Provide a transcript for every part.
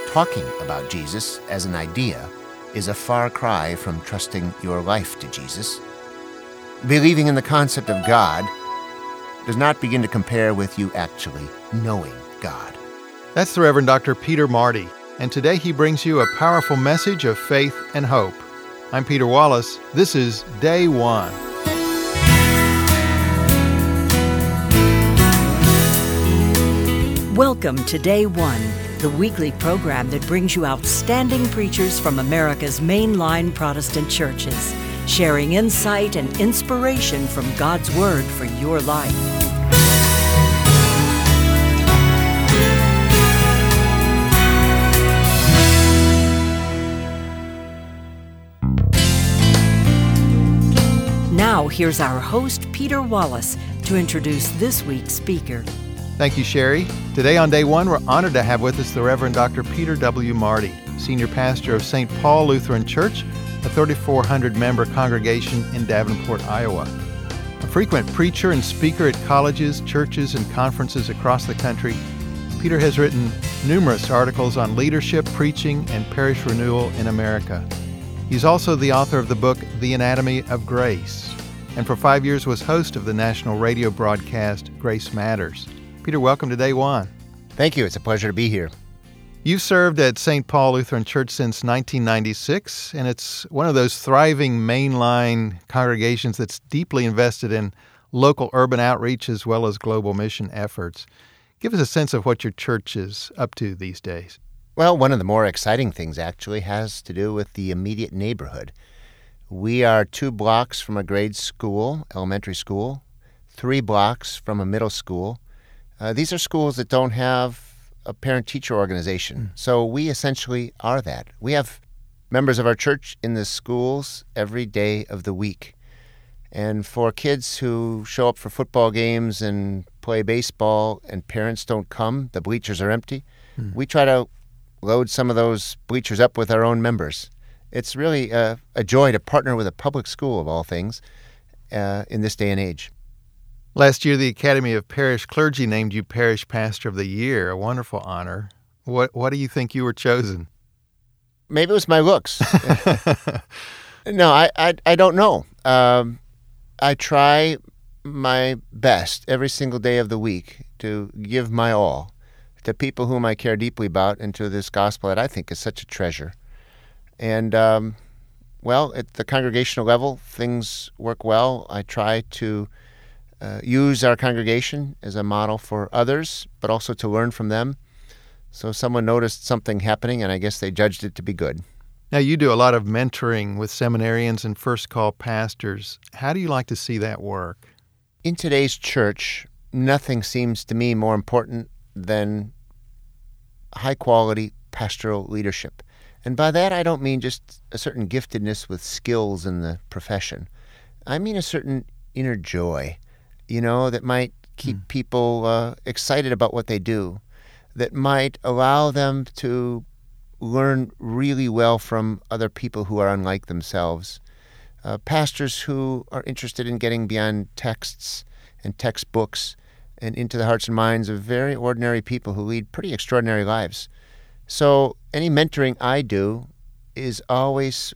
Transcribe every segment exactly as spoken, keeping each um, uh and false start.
talking about Jesus as an idea is a far cry from trusting your life to Jesus. Believing in the concept of God does not begin to compare with you actually knowing God. That's the Reverend Doctor Peter Marty, and today he brings you a powerful message of faith and hope. I'm Peter Wallace. This is Day One. Welcome to Day One, the weekly program that brings you outstanding preachers from America's mainline Protestant churches, sharing insight and inspiration from God's Word for your life. Now, here's our host, Peter Wallace, to introduce this week's speaker. Thank you, Sherry. Today on Day One, we're honored to have with us the Reverend Doctor Peter W. Marty, Senior Pastor of Saint Paul Lutheran Church, a thirty-four hundred member congregation in Davenport, Iowa. A frequent preacher and speaker at colleges, churches, and conferences across the country, Peter has written numerous articles on leadership, preaching, and parish renewal in America. He's also the author of the book, The Anatomy of Grace, and for five years was host of the national radio broadcast, Grace Matters. Peter, welcome to Day One. Thank you. It's a pleasure to be here. You've served at Saint Paul Lutheran Church since nineteen ninety-six, and it's one of those thriving mainline congregations that's deeply invested in local urban outreach as well as global mission efforts. Give us a sense of what your church is up to these days. Well, one of the more exciting things actually has to do with the immediate neighborhood. We are two blocks from a grade school, elementary school, three blocks from a middle school. Uh, these are schools that don't have a parent-teacher organization, mm. so we essentially are that. We have members of our church in the schools every day of the week. And for kids who show up for football games and play baseball and parents don't come, the bleachers are empty, mm. we try to load some of those bleachers up with our own members. It's really a, a joy to partner with a public school, of all things, uh, in this day and age. Last year, the Academy of Parish Clergy named you Parish Pastor of the Year, a wonderful honor. What What do you think you were chosen? Maybe it was my looks. no, I, I, I don't know. Um, I try my best every single day of the week to give my all to people whom I care deeply about and to this gospel that I think is such a treasure. And, um, well, at the congregational level, things work well. I try to uh, use our congregation as a model for others, but also to learn from them. So someone noticed something happening, and I guess they judged it to be good. Now, you do a lot of mentoring with seminarians and first-call pastors. How do you like to see that work? In today's church, nothing seems to me more important than high-quality pastoral leadership. And by that, I don't mean just a certain giftedness with skills in the profession. I mean a certain inner joy, you know, that might keep mm. people uh, excited about what they do, that might allow them to learn really well from other people who are unlike themselves. Uh, pastors who are interested in getting beyond texts and textbooks and into the hearts and minds of very ordinary people who lead pretty extraordinary lives. So any mentoring I do is always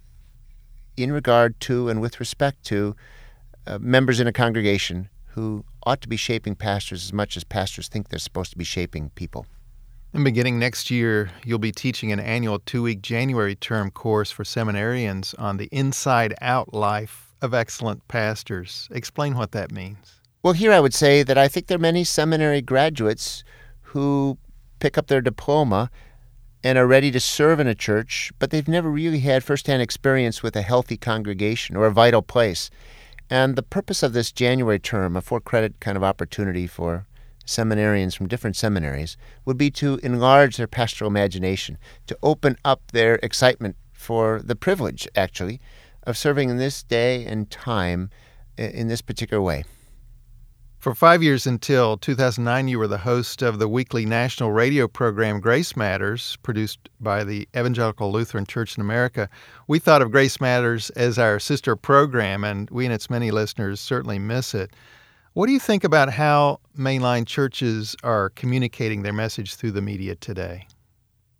in regard to and with respect to uh, members in a congregation who ought to be shaping pastors as much as pastors think they're supposed to be shaping people. And beginning next year, you'll be teaching an annual two-week January term course for seminarians on the inside-out life of excellent pastors. Explain what that means. Well, here I would say that I think there are many seminary graduates who pick up their diploma and are ready to serve in a church, but they've never really had firsthand experience with a healthy congregation or a vital place. And the purpose of this January term, a four-credit kind of opportunity for seminarians from different seminaries, would be to enlarge their pastoral imagination, to open up their excitement for the privilege, actually, of serving in this day and time in this particular way. For five years until two thousand nine, you were the host of the weekly national radio program Grace Matters, produced by the Evangelical Lutheran Church in America. We thought of Grace Matters as our sister program, and we and its many listeners certainly miss it. What do you think about how mainline churches are communicating their message through the media today?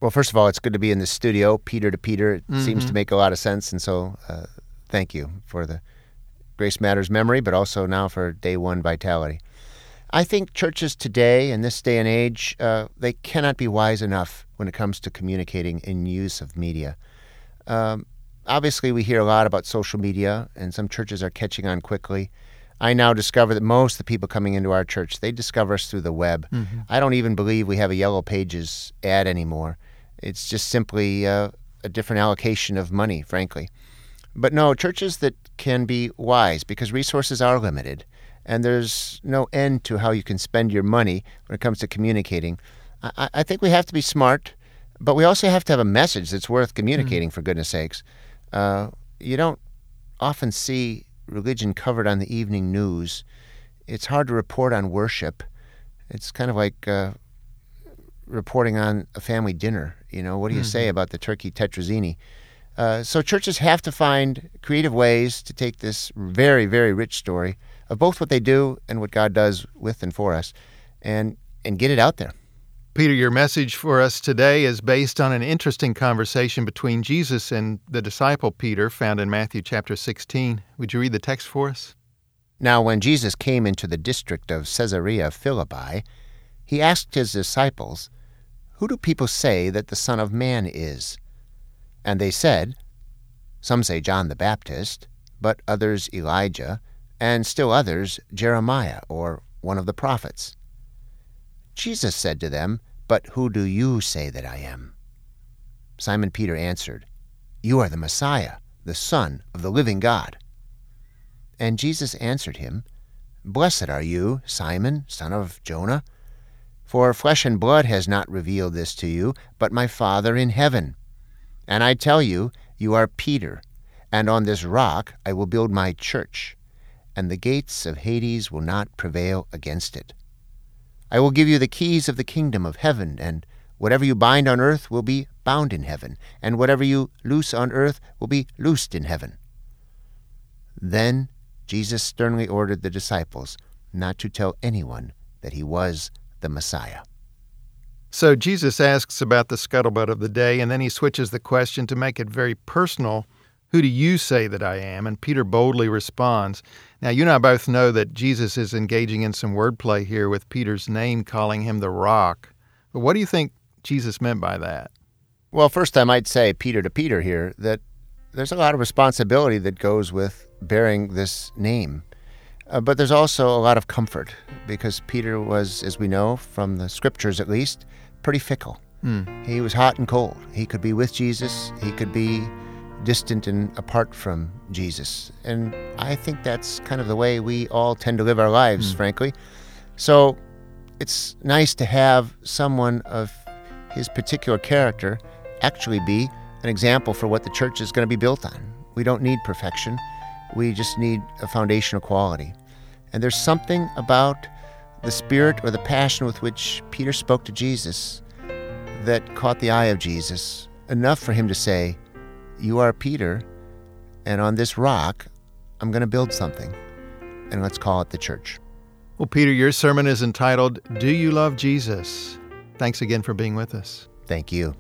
Well, first of all, it's good to be in the studio, Peter to Peter. It Mm-hmm. seems to make a lot of sense, and so uh, thank you for the Grace Matters memory, but also now for Day One Vitality. I think churches today, in this day and age, uh, they cannot be wise enough when it comes to communicating in use of media. Um, obviously, we hear a lot about social media, and some churches are catching on quickly. I now discover that most of the people coming into our church, they discover us through the web. Mm-hmm. I don't even believe we have a Yellow Pages ad anymore. It's just simply uh, a different allocation of money, frankly. But no, churches that can be wise, because resources are limited, and there's no end to how you can spend your money when it comes to communicating. I, I think we have to be smart, but we also have to have a message that's worth communicating, mm-hmm. for goodness sakes. Uh, you don't often see religion covered on the evening news. It's hard to report on worship. It's kind of like uh, reporting on a family dinner. You know, what do you mm-hmm. say about the turkey tetrazzini? Uh, so churches have to find creative ways to take this very, very rich story of both what they do and what God does with and for us, and and get it out there. Peter, your message for us today is based on an interesting conversation between Jesus and the disciple Peter, found in Matthew chapter sixteen. Would you read the text for us? Now, when Jesus came into the district of Caesarea Philippi, he asked his disciples, "Who do people say that the Son of Man is?" And they said, "Some say John the Baptist, but others Elijah, and still others Jeremiah, or one of the prophets." Jesus said to them, "But who do you say that I am?" Simon Peter answered, "You are the Messiah, the Son of the living God." And Jesus answered him, "Blessed are you, Simon, son of Jonah, for flesh and blood has not revealed this to you, but my Father in heaven. And I tell you, you are Peter, and on this rock I will build my church, and the gates of Hades will not prevail against it. I will give you the keys of the kingdom of heaven, and whatever you bind on earth will be bound in heaven, and whatever you loose on earth will be loosed in heaven." Then Jesus sternly ordered the disciples not to tell anyone that he was the Messiah. So Jesus asks about the scuttlebutt of the day, and then he switches the question to make it very personal. Who do you say that I am? And Peter boldly responds. Now, you and I both know that Jesus is engaging in some wordplay here with Peter's name, calling him the rock. But what do you think Jesus meant by that? Well, first I might say, Peter to Peter here, that there's a lot of responsibility that goes with bearing this name. Uh, but there's also a lot of comfort, because Peter was, as we know, from the scriptures at least, pretty fickle. Mm. He was hot and cold. He could be with Jesus. He could be distant and apart from Jesus. And I think that's kind of the way we all tend to live our lives, mm. frankly. So it's nice to have someone of his particular character actually be an example for what the church is going to be built on. We don't need perfection. We just need a foundational quality. And there's something about the spirit or the passion with which Peter spoke to Jesus that caught the eye of Jesus, enough for him to say, "You are Peter, and on this rock, I'm going to build something, and let's call it the church." Well, Peter, your sermon is entitled, "Do You Love Jesus?" Thanks again for being with us. Thank you.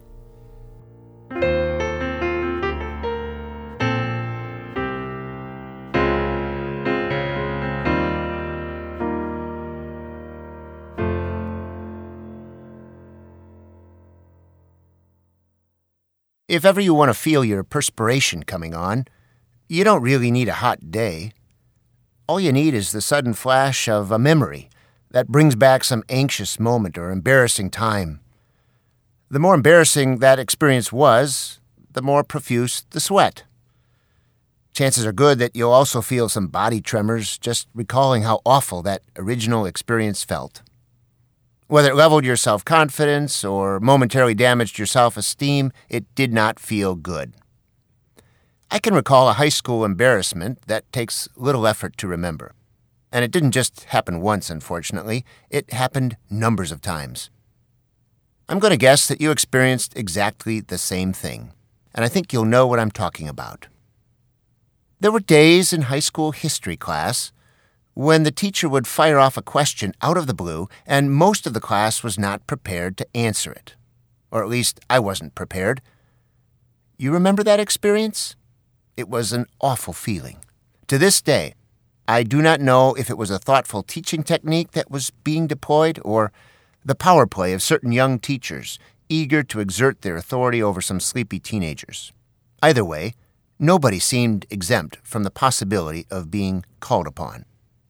If ever you want to feel your perspiration coming on, you don't really need a hot day. All you need is the sudden flash of a memory that brings back some anxious moment or embarrassing time. The more embarrassing that experience was, the more profuse the sweat. Chances are good that you'll also feel some body tremors just recalling how awful that original experience felt. Whether it leveled your self-confidence or momentarily damaged your self-esteem, it did not feel good. I can recall a high school embarrassment that takes little effort to remember. And it didn't just happen once, unfortunately. It happened numbers of times. I'm going to guess that you experienced exactly the same thing, and I think you'll know what I'm talking about. There were days in high school history class when the teacher would fire off a question out of the blue, and most of the class was not prepared to answer it. or at least I wasn't prepared. You remember that experience? It was an awful feeling. To this day, I do not know if it was a thoughtful teaching technique that was being deployed or the power play of certain young teachers eager to exert their authority over some sleepy teenagers. Either way, nobody seemed exempt from the possibility of being called upon.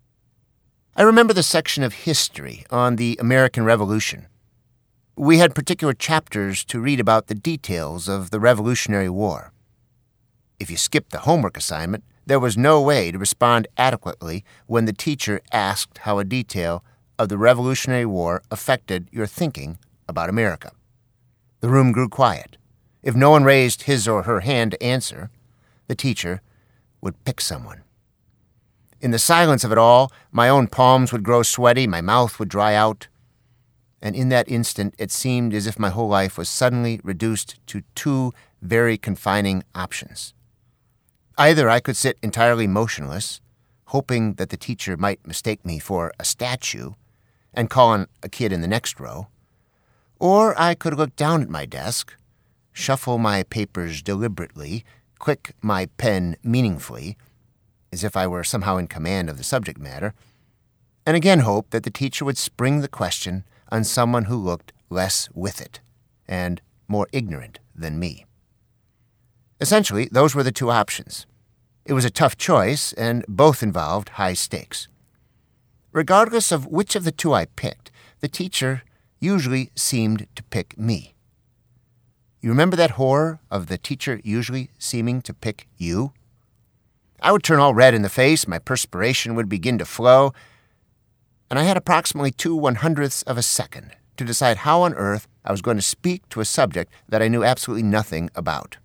I remember the section of history on the American Revolution. We had particular chapters to read about the details of the Revolutionary War. If you skipped the homework assignment, there was no way to respond adequately when the teacher asked how a detail of the Revolutionary War affected your thinking about America. The room grew quiet. If no one raised his or her hand to answer, the teacher would pick someone. In the silence of it all, my own palms would grow sweaty, my mouth would dry out, and in that instant it seemed as if my whole life was suddenly reduced to two very confining options. Either I could sit entirely motionless, hoping that the teacher might mistake me for a statue and call on a kid in the next row, or I could look down at my desk, shuffle my papers deliberately, click my pen meaningfully, as if I were somehow in command of the subject matter, and again hope that the teacher would spring the question on someone who looked less with it and more ignorant than me. Essentially, those were the two options. It was a tough choice, and both involved high stakes. Regardless of which of the two I picked, the teacher usually seemed to pick me. You remember that horror of the teacher usually seeming to pick you? I would turn all red in the face, my perspiration would begin to flow, and I had approximately two one-hundredths of a second to decide how on earth I was going to speak to a subject that I knew absolutely nothing about.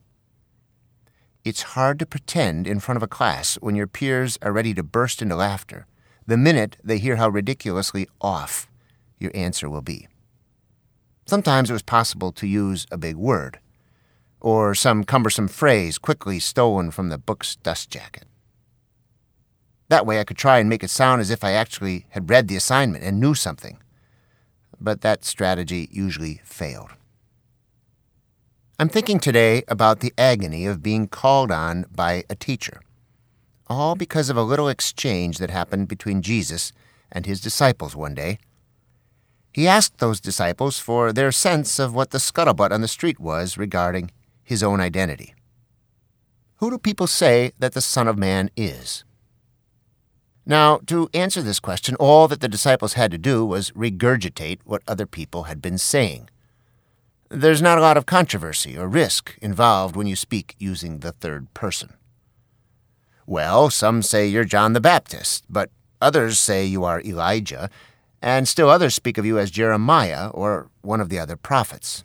It's hard to pretend in front of a class when your peers are ready to burst into laughter the minute they hear how ridiculously off your answer will be. Sometimes it was possible to use a big word, or some cumbersome phrase quickly stolen from the book's dust jacket. That way I could try and make it sound as if I actually had read the assignment and knew something, but that strategy usually failed. I'm thinking today about the agony of being called on by a teacher, all because of a little exchange that happened between Jesus and his disciples one day. He asked those disciples for their sense of what the scuttlebutt on the street was regarding his own identity. Who do people say that the Son of Man is? Now, to answer this question, all that the disciples had to do was regurgitate what other people had been saying. There's not a lot of controversy or risk involved when you speak using the third person. Well, some say you're John the Baptist, but others say you are Elijah, and still others speak of you as Jeremiah or one of the other prophets.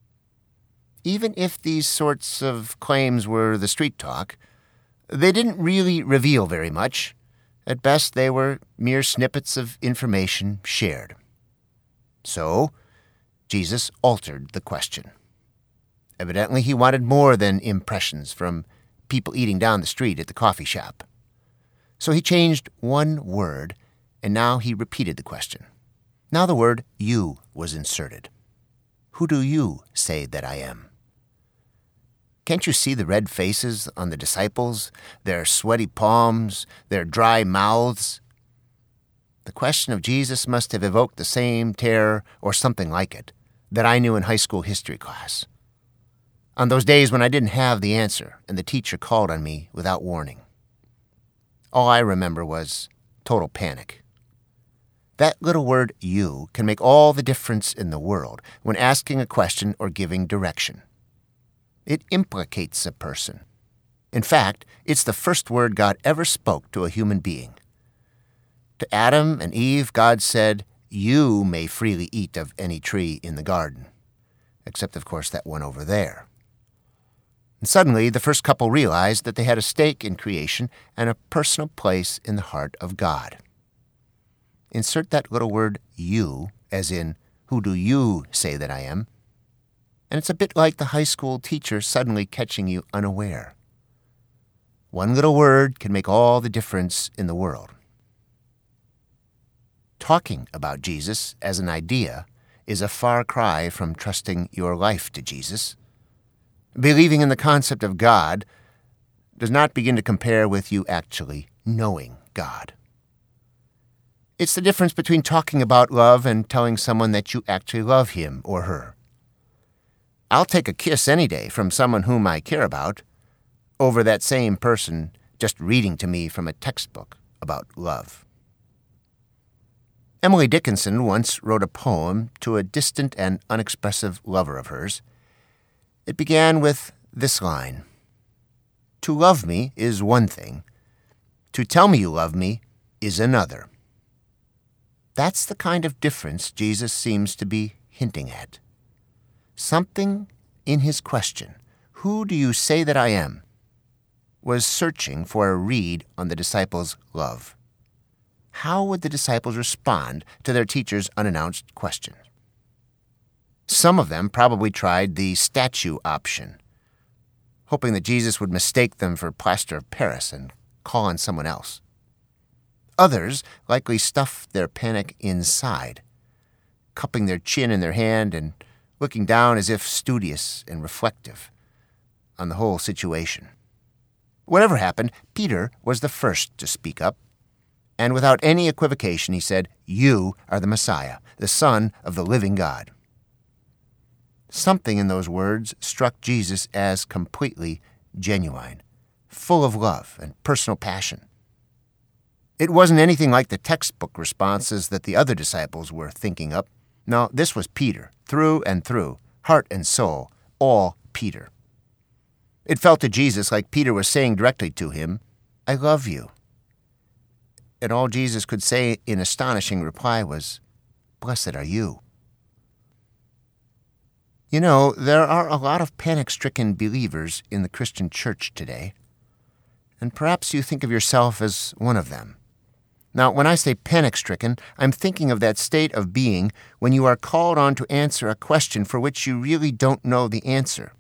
Even if these sorts of claims were the street talk, they didn't really reveal very much. At best, they were mere snippets of information shared. So, Jesus altered the question. Evidently, he wanted more than impressions from people eating down the street at the coffee shop. So he changed one word, and now he repeated the question. Now the word you was inserted. Who do you say that I am? Can't you see the red faces on the disciples, their sweaty palms, their dry mouths? The question of Jesus must have evoked the same terror, or something like it, that I knew in high school history class. On those days when I didn't have the answer and the teacher called on me without warning. All I remember was total panic. That little word you can make all the difference in the world when asking a question or giving direction. It implicates a person. In fact, it's the first word God ever spoke to a human being. To Adam and Eve, God said, "You may freely eat of any tree in the garden," except, of course, that one over there. And suddenly, the first couple realized that they had a stake in creation and a personal place in the heart of God. Insert that little word you, as in, who do you say that I am? And it's a bit like the high school teacher suddenly catching you unaware. One little word can make all the difference in the world. Talking about Jesus as an idea is a far cry from trusting your life to Jesus. Believing in the concept of God does not begin to compare with you actually knowing God. It's the difference between talking about love and telling someone that you actually love him or her. I'll take a kiss any day from someone whom I care about over that same person just reading to me from a textbook about love. Emily Dickinson once wrote a poem to a distant and unexpressive lover of hers. It began with this line: "To love me is one thing. To tell me you love me is another." That's the kind of difference Jesus seems to be hinting at. Something in his question, "Who do you say that I am?" was searching for a read on the disciples' love. How would the disciples respond to their teacher's unannounced question? Some of them probably tried the statue option, hoping that Jesus would mistake them for plaster of Paris and call on someone else. Others likely stuffed their panic inside, cupping their chin in their hand and looking down as if studious and reflective on the whole situation. Whatever happened, Peter was the first to speak up, and without any equivocation he said, "You are the Messiah, the Son of the living God." Something in those words struck Jesus as completely genuine, full of love and personal passion. It wasn't anything like the textbook responses that the other disciples were thinking up. No, this was Peter, through and through, heart and soul, all Peter. It felt to Jesus like Peter was saying directly to him, "I love you." And all Jesus could say in astonishing reply was, "Blessed are you." You know, there are a lot of panic-stricken believers in the Christian church today, and perhaps you think of yourself as one of them. Now, when I say panic-stricken, I'm thinking of that state of being when you are called on to answer a question for which you really don't know the answer.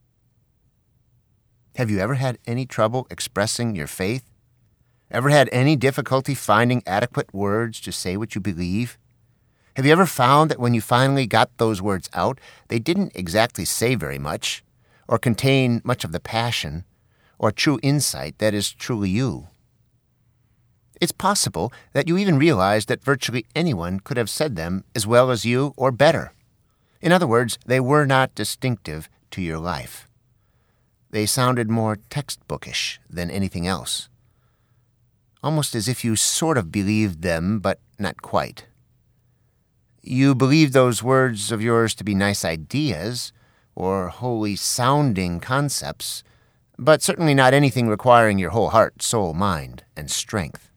Have you ever had any trouble expressing your faith? Ever had any difficulty finding adequate words to say what you believe? Have you ever found that when you finally got those words out, they didn't exactly say very much, or contain much of the passion, or true insight that is truly you? It's possible that you even realized that virtually anyone could have said them as well as you or better. In other words, they were not distinctive to your life. They sounded more textbookish than anything else, almost as if you sort of believed them, but not quite. You believed those words of yours to be nice ideas or holy-sounding concepts, but certainly not anything requiring your whole heart, soul, mind, and strength.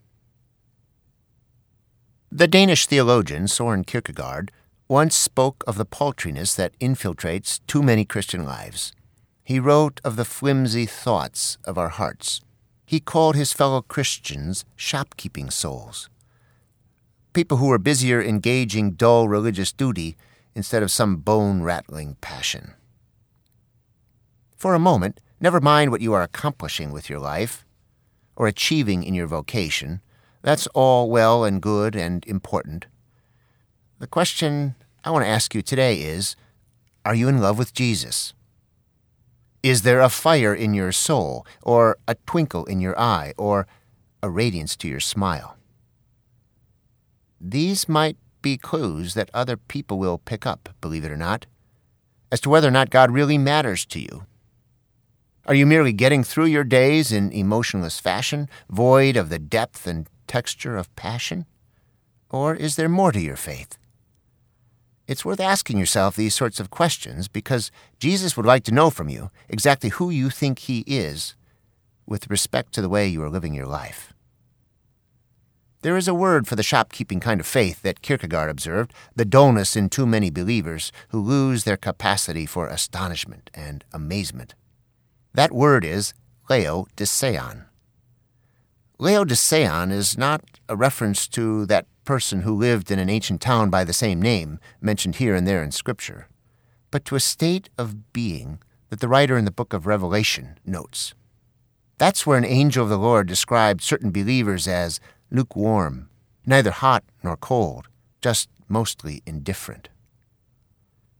The Danish theologian Søren Kierkegaard once spoke of the paltriness that infiltrates too many Christian lives. He wrote of the flimsy thoughts of our hearts. He called his fellow Christians shopkeeping souls, people who were busier engaging dull religious duty instead of some bone-rattling passion. For a moment, never mind what you are accomplishing with your life or achieving in your vocation. That's all well and good and important. The question I want to ask you today is, are you in love with Jesus? Is there a fire in your soul, or a twinkle in your eye, or a radiance to your smile? These might be clues that other people will pick up, believe it or not, as to whether or not God really matters to you. Are you merely getting through your days in emotionless fashion, void of the depth and texture of passion? Or is there more to your faith? It's worth asking yourself these sorts of questions because Jesus would like to know from you exactly who you think he is with respect to the way you are living your life. There is a word for the shopkeeping kind of faith that Kierkegaard observed, the dullness in too many believers who lose their capacity for astonishment and amazement. That word is laodicean. Laodicean is not a reference to that person who lived in an ancient town by the same name, mentioned here and there in Scripture, but to a state of being that the writer in the book of Revelation notes. That's where an angel of the Lord described certain believers as lukewarm, neither hot nor cold, just mostly indifferent.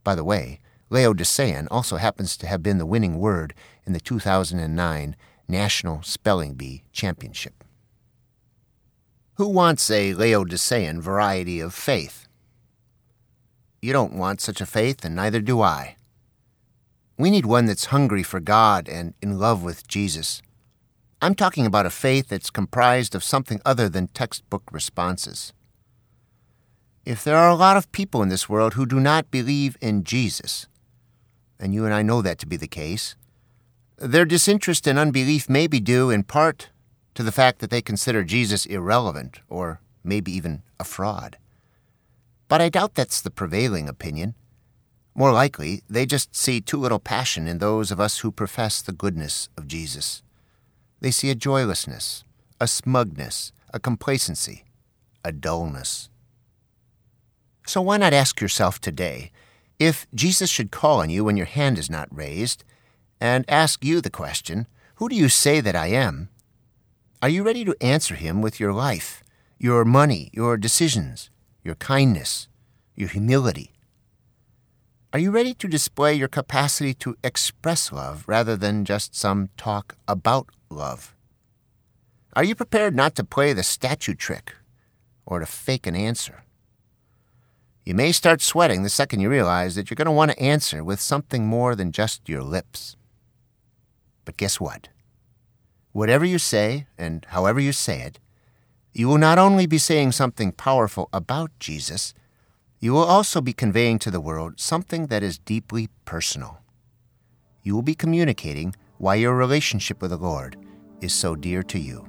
By the way, Laodicean also happens to have been the winning word in the two thousand nine National Spelling Bee Championship. Who wants a Laodicean variety of faith? You don't want such a faith, and neither do I. We need one that's hungry for God and in love with Jesus. I'm talking about a faith that's comprised of something other than textbook responses. If there are a lot of people in this world who do not believe in Jesus, and you and I know that to be the case, their disinterest and unbelief may be due in part to the fact that they consider Jesus irrelevant or maybe even a fraud. But I doubt that's the prevailing opinion. More likely, they just see too little passion in those of us who profess the goodness of Jesus. They see a joylessness, a smugness, a complacency, a dullness. So why not ask yourself today, if Jesus should call on you when your hand is not raised, and ask you the question, who do you say that I am? Are you ready to answer him with your life, your money, your decisions, your kindness, your humility? Are you ready to display your capacity to express love rather than just some talk about love? Are you prepared not to play the statue trick or to fake an answer? You may start sweating the second you realize that you're going to want to answer with something more than just your lips. But guess what? Whatever you say, and however you say it, you will not only be saying something powerful about Jesus, you will also be conveying to the world something that is deeply personal. You will be communicating why your relationship with the Lord is so dear to you.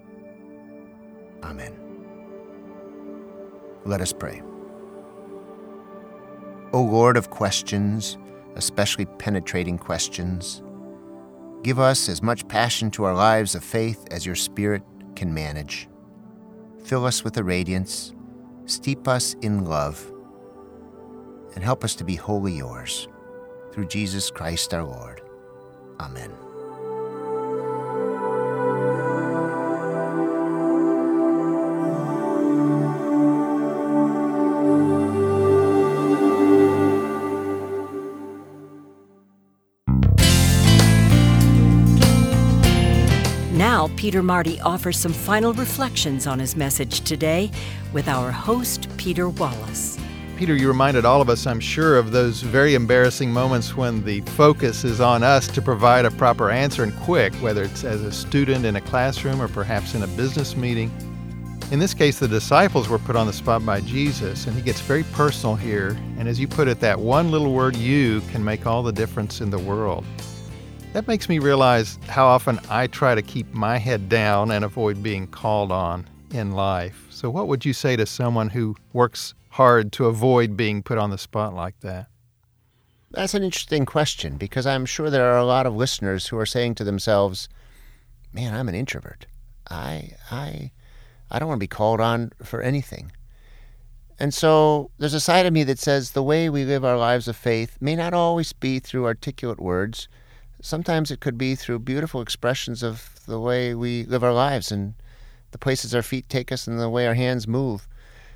Amen. Let us pray. O Lord of questions, especially penetrating questions, give us as much passion to our lives of faith as your Spirit can manage. Fill us with a radiance, steep us in love, and help us to be wholly yours. Through Jesus Christ our Lord. Amen. Now, Peter Marty offers some final reflections on his message today with our host, Peter Wallace. Peter, you reminded all of us, I'm sure, of those very embarrassing moments when the focus is on us to provide a proper answer and quick, whether it's as a student in a classroom or perhaps in a business meeting. In this case, the disciples were put on the spot by Jesus, and he gets very personal here. And as you put it, that one little word, you, can make all the difference in the world. That makes me realize how often I try to keep my head down and avoid being called on in life. So what would you say to someone who works hard to avoid being put on the spot like that? That's an interesting question, because I'm sure there are a lot of listeners who are saying to themselves, man, I'm an introvert. I I I don't want to be called on for anything. And so there's a side of me that says the way we live our lives of faith may not always be through articulate words. Sometimes it could be through beautiful expressions of the way we live our lives and the places our feet take us and the way our hands move.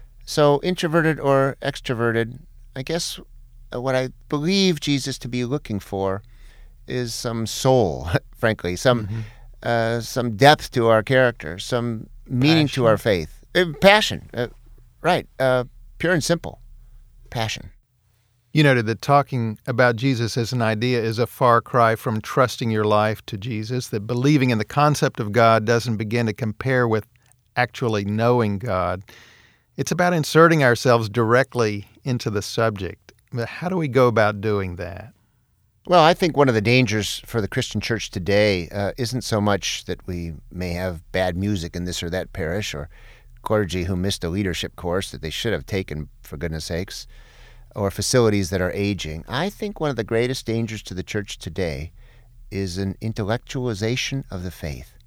So introverted or extroverted, I guess what I believe Jesus to be looking for is some soul, frankly, some mm-hmm. uh, some depth to our character, some meaning passion. to our faith. Uh, passion, uh, right, uh, pure and simple, passion. You noted that talking about Jesus as an idea is a far cry from trusting your life to Jesus, that believing in the concept of God doesn't begin to compare with actually knowing God. It's about inserting ourselves directly into the subject. But how do we go about doing that? Well, I think one of the dangers for the Christian church today uh, isn't so much that we may have bad music in this or that parish, or clergy who missed a leadership course that they should have taken, for goodness sakes, or facilities that are aging. I think one of the greatest dangers to the church today is an intellectualization of the faith.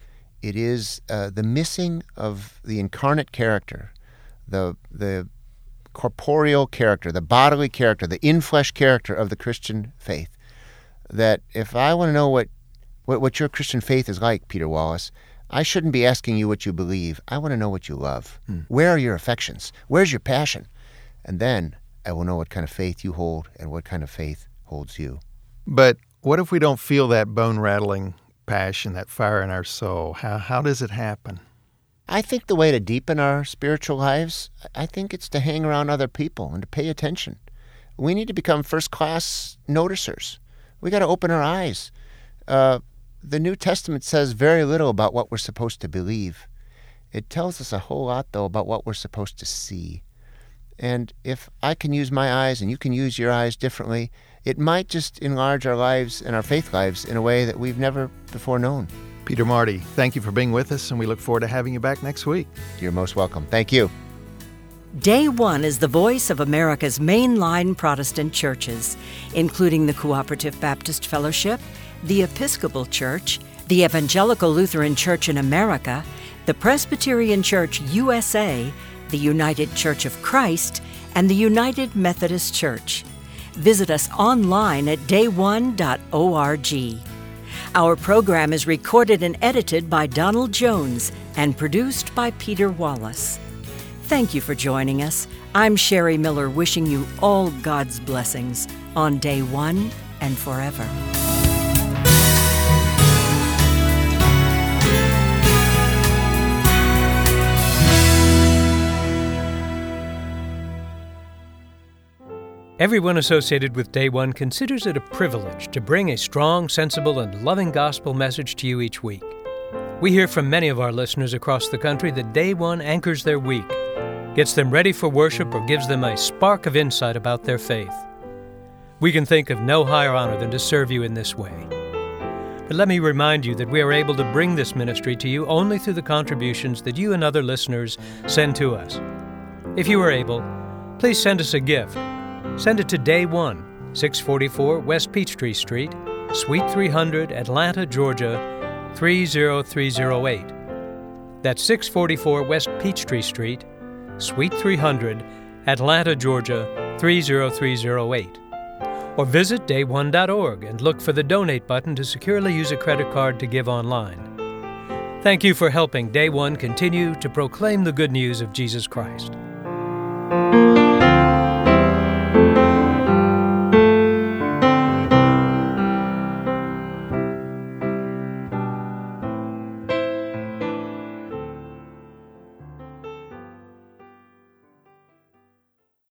It is uh, the missing of the incarnate character, the the corporeal character, the bodily character, the in-flesh character of the Christian faith. That if I want to know what, what, what your Christian faith is like, Peter Wallace, I shouldn't be asking you what you believe. I want to know what you love. Hmm. Where are your affections? Where's your passion? And then I will know what kind of faith you hold and what kind of faith holds you. But what if we don't feel that bone-rattling passion, that fire in our soul? How how does it happen? I think the way to deepen our spiritual lives, I think it's to hang around other people and to pay attention. We need to become first-class noticers. We got to open our eyes. Uh, the New Testament says very little about what we're supposed to believe. It tells us a whole lot, though, about what we're supposed to see. And if I can use my eyes and you can use your eyes differently, it might just enlarge our lives and our faith lives in a way that we've never before known. Peter Marty, thank you for being with us, and we look forward to having you back next week. You're most welcome. Thank you. Day One is the voice of America's mainline Protestant churches, including the Cooperative Baptist Fellowship, the Episcopal Church, the Evangelical Lutheran Church in America, the Presbyterian Church U S A, the United Church of Christ, and the United Methodist Church. Visit us online at day one dot org. Our program is recorded and edited by Donald Jones and produced by Peter Wallace. Thank you for joining us. I'm Sherry Miller, wishing you all God's blessings on Day One and forever. Everyone associated with Day One considers it a privilege to bring a strong, sensible, and loving gospel message to you each week. We hear from many of our listeners across the country that Day One anchors their week, gets them ready for worship, or gives them a spark of insight about their faith. We can think of no higher honor than to serve you in this way. But let me remind you that we are able to bring this ministry to you only through the contributions that you and other listeners send to us. If you are able, please send us a gift. Send it to Day One, six forty-four West Peachtree Street, Suite three hundred, Atlanta, Georgia, three zero three zero eight. That's six forty-four West Peachtree Street, Suite three hundred, Atlanta, Georgia, three zero three zero eight. Or visit day one dot org and look for the Donate button to securely use a credit card to give online. Thank you for helping Day One continue to proclaim the good news of Jesus Christ.